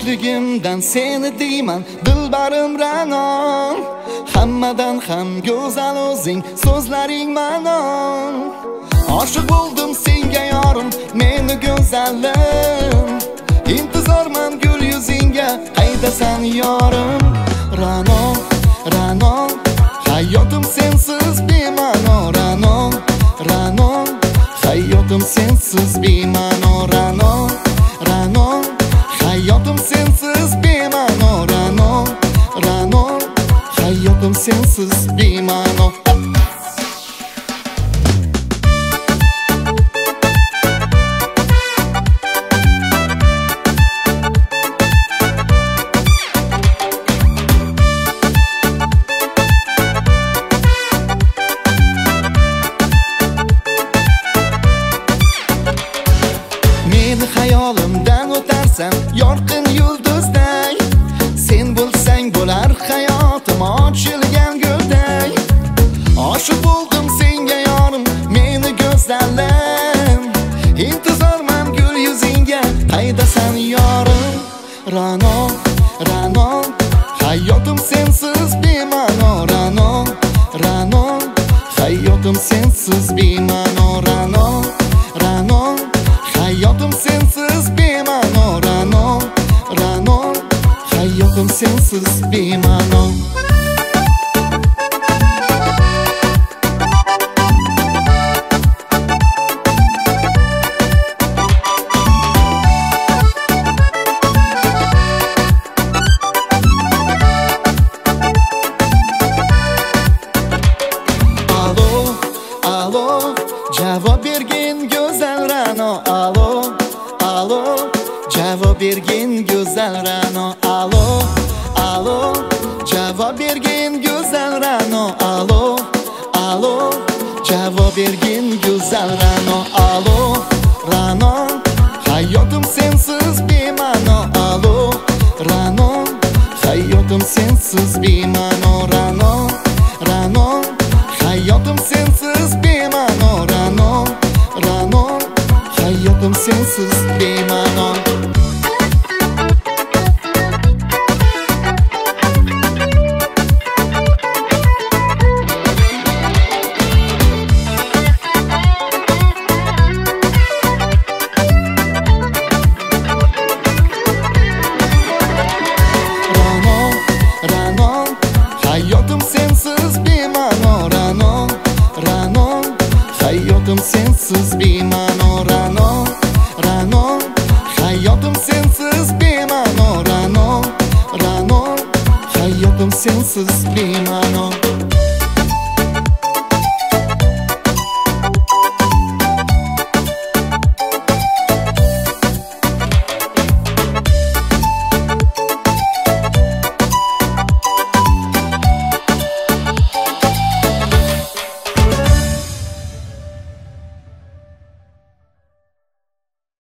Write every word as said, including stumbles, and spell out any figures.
yoshligimdan seni deyman dilbarim Ra'no. Hammadan ham go'zal o'zing, so'zlaring ma'no. Oshiq bo'ldim senga yorim, meni go'zalim. Intizorman gul yuzingga, qaydasan yorim? Ra'no, Ra'no, hayotim sensiz bema'no. Ra'no, Ra'no, hayotim sensiz bema'no. Ra'no, Ra'no, hayotim sensiz bema'no. Ra'no, Ra'no, hayotim sensiz bema'no. Meni hayolimdan o'tarsan yorqin yulduzday, sen bo'lsang bo'lar hayotim ochilgan gulday. Oshiq bo'ldim senga yorim, meni go'zalim. Intizorman gul yuzingga, qaydasan yorim? Ra'no, Ra'no, hayotim sensiz bema'no. Ra'no, Ra'no, hayotim sensiz bema'no. Ra'no, Ra'no, hayotim sensiz bema'no. Ra'no, Ra'no, hayotim sensiz bema'no. Alo, alo, javob bergin go'zal Ra'no. Alo, alo, javob bergin go'zal Ra'no. Alo, alo, javob bergin go'zal Ra'no. Alo, alo, javob bergin go'zal Ra'no. Alo, Ra'no, hayotim sensiz bema'no. Alo, Ra'no, hayotim sensiz bema'no. Ra'no, Ra'no, hayotim sensiz bema'no. Ra'no, Ra'no, hayotim sensiz bema'no. Ra'no, Ra'no, hayotim sensiz bema'no. Ra'no, Ra'no, hayotim sensiz bema'no. Ra'no, Ra'no, hayotim sensiz bema'no. Ra'no, Ra'no, hayotim sensiz bema'no.